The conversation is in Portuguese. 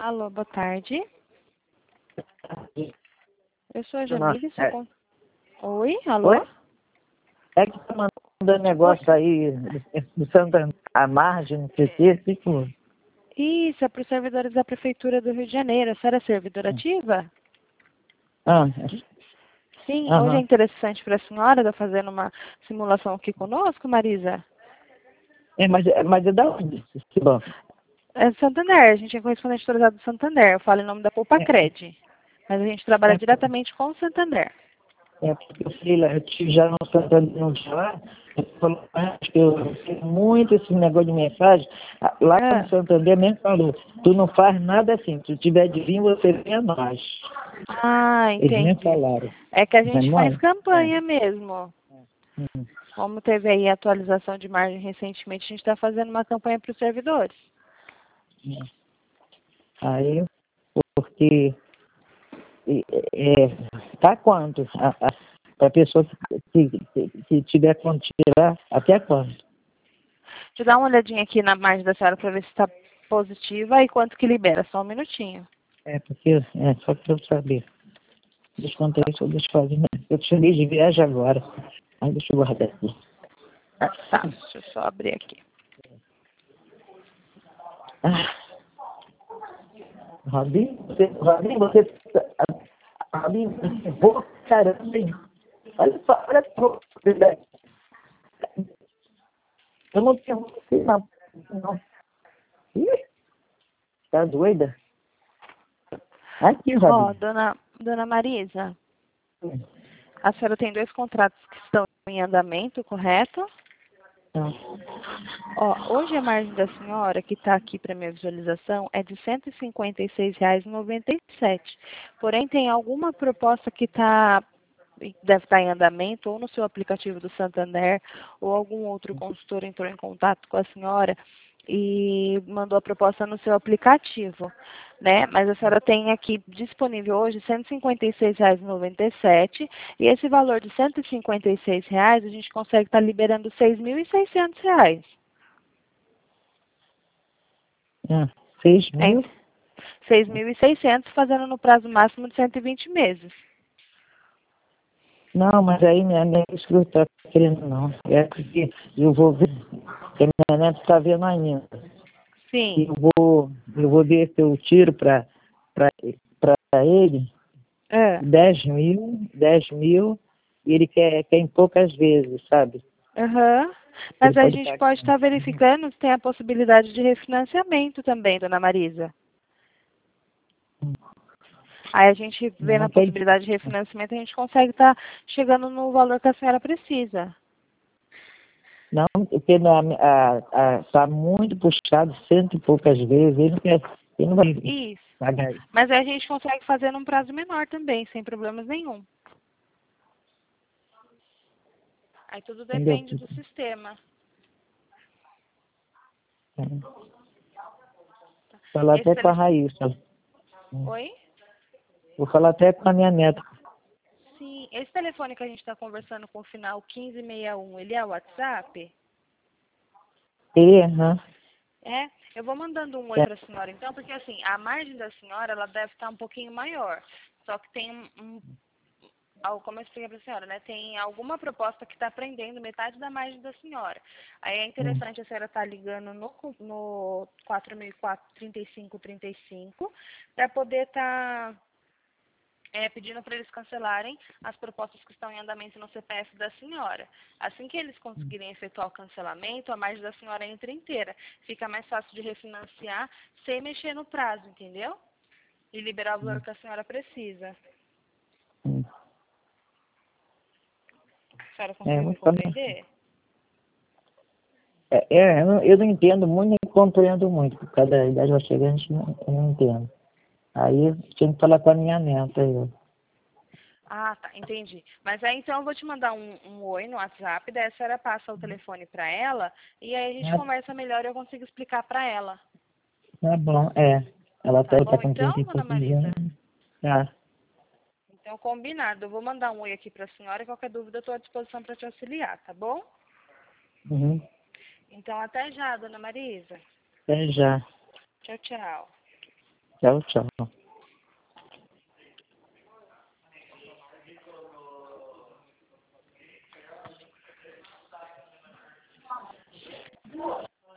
Alô, boa tarde. Eu sou a Nossa, Jamile. Oi, alô? Oi? É que tá mandando negócio aí do Santa a margem, não sei o quê, tipo. Isso, é para os servidores da Prefeitura do Rio de Janeiro. A senhora é servidora ativa? Ah, Sim, hoje é aham. interessante para a senhora estar fazendo uma simulação aqui conosco, Marisa? Mas é da onde esse banco? É do Santander, a gente é correspondente autorizado do Santander. Eu falo em nome da Poupa-Cred. Mas a gente trabalha É, diretamente com o Santander. porque eu fui lá, eu tive já no Santander no dia lá, eu falou, acho que eu sei muito esse negócio de mensagem. Lá no Ah, Santander mesmo falou, tu não faz nada assim, se tu tiver de vir, você vem a nós. Eles nem entendi. falaram. É que a Vai gente faz embora? É. campanha mesmo. Uhum. Como teve aí a atualização de margem recentemente, a gente está fazendo uma campanha para os servidores. Aí, porque tá quanto? Para a pessoa que tiver quanto tirar, até quanto? Deixa eu dar uma olhadinha aqui na margem da senhora para ver se está positiva e quanto que libera. Só um minutinho. Só para eu saber. Descontei isso, deixa eu fazer. Eu te chamei de viagem agora. Aí deixa eu guardar aqui. Tá, deixa eu só abrir aqui. Ah, Robin, Robin, você errou, caramba, hein? Olha só, olha só. Eu não tenho você, não. Ih, tá doida? Aqui, Ó, Robin. dona Marisa, a senhora tem 2 contratos que estão em andamento, correto? Ah, Ó, hoje a margem da senhora, que está aqui para minha visualização, é de R$ 156,97. Porém, tem alguma proposta que deve estar em andamento, ou no seu aplicativo do Santander, ou algum outro consultor entrou em contato com a senhora e mandou a proposta no seu aplicativo, né? Mas a senhora tem aqui disponível hoje R$ 156,97 e esse valor de R$ 156 a gente consegue estar liberando R$ 6.600. 6 Hein? mil? 6.600 fazendo no prazo máximo de 120 meses. Não, mas aí não é isso que eu estou querendo, não. É porque eu vou ver, porque a minha neta está vendo ainda. Sim. Eu vou ver se eu tiro para ele É. 10 mil, e ele quer em poucas vezes, sabe? Aham. Ele Mas a pode gente pagar. pode estar verificando se tem a possibilidade de refinanciamento também, dona Marisa. Aí a gente vê na Não quer. possibilidade de refinanciamento, a gente consegue estar chegando no valor que a senhora precisa. Não, porque está muito puxado, cento e poucas vezes. Ele não vai Isso. pagar isso. Mas aí a gente consegue fazer num prazo menor também, sem problemas nenhum. Aí tudo Entendeu? depende do sistema. Falar Esse até com a telefone... Raíssa. Oi? Vou falar até com a minha neta. Sim, esse telefone que a gente está conversando com o final 1561, ele é o WhatsApp? Aham. É, eu vou mandando um oi para a senhora então, porque assim, a margem da senhora, ela deve estar um pouquinho maior. Só que tem como eu expliquei para a senhora, né? Tem alguma proposta que está prendendo metade da margem da senhora. Aí é interessante a senhora estar ligando no 4004-3535 para poder estar pedindo para eles cancelarem as propostas que estão em andamento no CPF da senhora. Assim que eles conseguirem efetuar o cancelamento, a margem da senhora entra inteira. Fica mais fácil de refinanciar sem mexer no prazo, entendeu? E liberar o valor que a senhora precisa. Hum. A senhora conseguiu me Vou falar. compreender? Eu não entendo muito, nem compreendo muito. Por causa da idade vai chegando, eu não entendo. Aí eu tinha que falar com a minha neta. Ah, tá, entendi. Mas aí então eu vou te mandar um oi no WhatsApp, daí a senhora passa o telefone para ela e aí a gente conversa melhor e eu consigo explicar para ela. Tá bom, Ela Tá tá bom com 30 então, e dona poucos Marisa? anos. Tá. Então, combinado. Eu vou mandar um oi aqui para a senhora e qualquer dúvida eu estou à disposição para te auxiliar, tá bom? Uhum. Então, até já, dona Marisa. Até já. Tchau, tchau. Tchau, tchau.